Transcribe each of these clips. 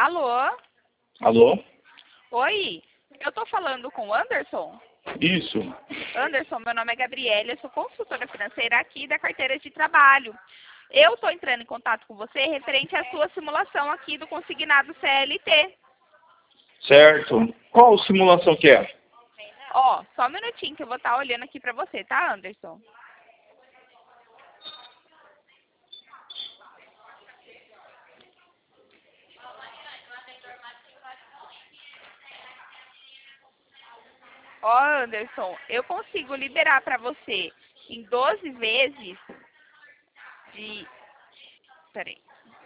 Alô? Alô? Oi? Eu tô falando com o Anderson? Isso. Anderson, meu nome é Gabriela, eu sou consultora financeira aqui da carteira de trabalho. Eu tô entrando em contato com você referente à sua simulação aqui do consignado CLT. Certo. Qual simulação que é? Ó, só um minutinho que eu vou estar olhando aqui pra você, tá, Anderson? Ó, Anderson, eu consigo liberar pra você em 12 vezes de... Peraí.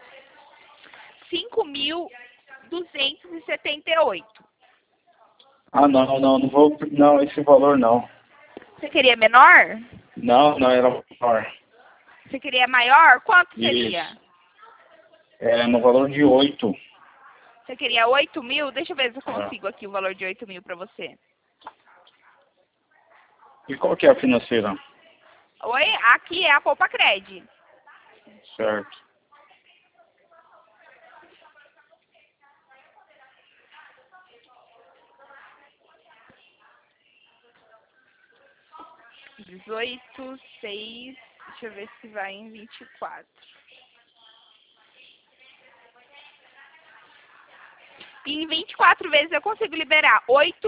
5.278. Ah, não vou, não, esse valor não. Você queria menor? Não, era maior. Você queria maior? Quanto seria? Isso. É no valor de 8. Você queria 8.000? Deixa eu ver se eu consigo aqui o valor de 8.000 pra você. E qual que é a financeira? Oi? Aqui é a Poupa Cred. Certo. Dezoito, 6, deixa eu ver se vai em 24. Em 24 vezes eu consigo liberar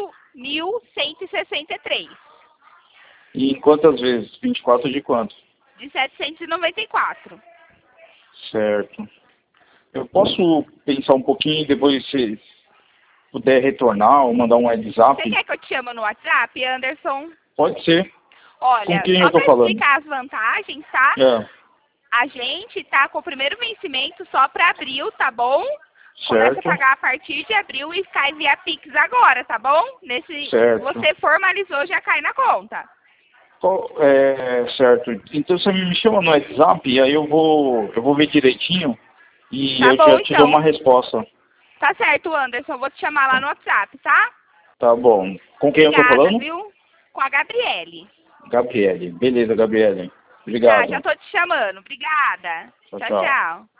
8.163. E em quantas vezes? 24 de quanto? De 794. Certo. Eu posso pensar um pouquinho e depois se puder retornar ou mandar um WhatsApp? Você quer que eu te chame no WhatsApp, Anderson? Pode ser. Com Olha, quem só eu tô para falando? explicar as vantagens, tá? É. A gente tá com o primeiro vencimento só para abril, tá bom? Começa a Certo. pagar a partir de abril e cai via Pix agora, tá bom? Certo. Você formalizou, já cai na conta. Certo. Então você me chama no WhatsApp e aí eu vou ver direitinho e Tá eu bom, te dou então. uma resposta. Tá certo, Anderson. Vou te chamar lá no WhatsApp, tá? Tá bom. Com quem eu tô Obrigada, falando? viu? Com a Gabriele. Gabriele. Beleza, Gabriele. Já Obrigado. tô te chamando. Obrigada. Tchau, Tchau, tchau. tchau.